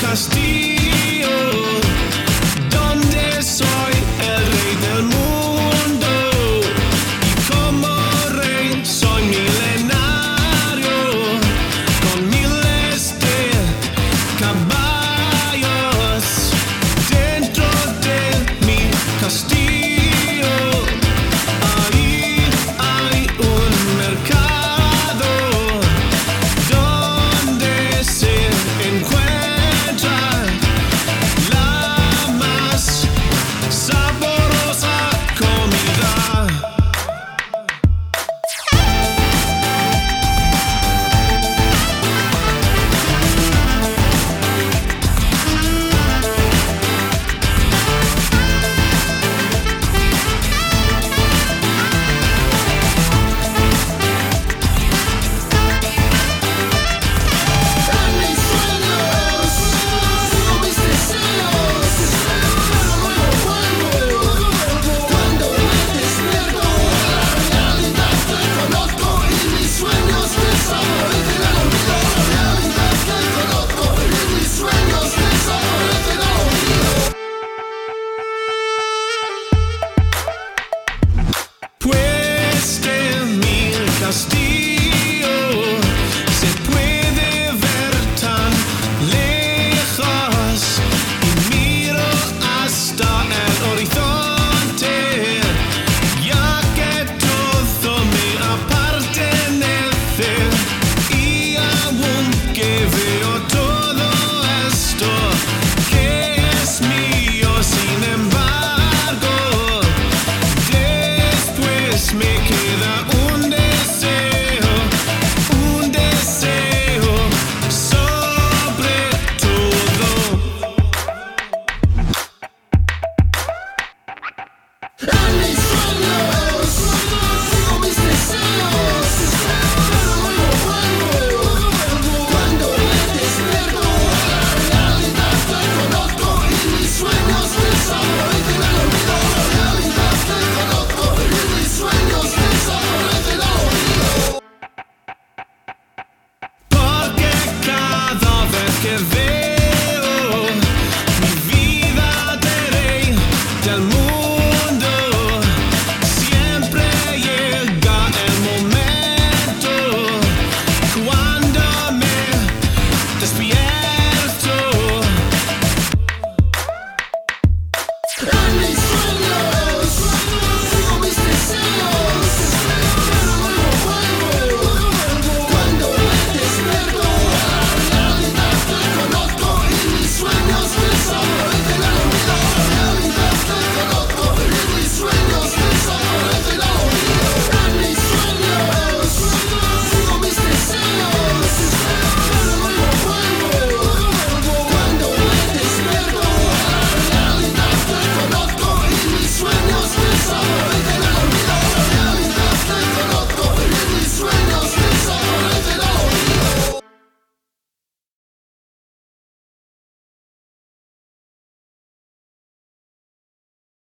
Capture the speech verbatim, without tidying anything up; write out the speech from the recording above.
castillo, donde soy el rey del mundo, y como rey soy milenario, con miles de caballos dentro de mi castillo. Ahí hay un mercado donde se encuentra la más saborosa comida. Pues de mi castillo se puede ver tan lejos, y miro hasta el horizonte, ya que todo me pertenece, y aunque veo todo esto que es mío, sin embargo, después me queda un deseo, un deseo sobre todo. En mis sueños sigo mis deseos, pero luego vuelvo cuando me despierto a la realidad que conozco, y mis sueños desaparecen al olvido. La realidad que conozco y mis sueños desaparecen al olvido. Porque cada vez que veo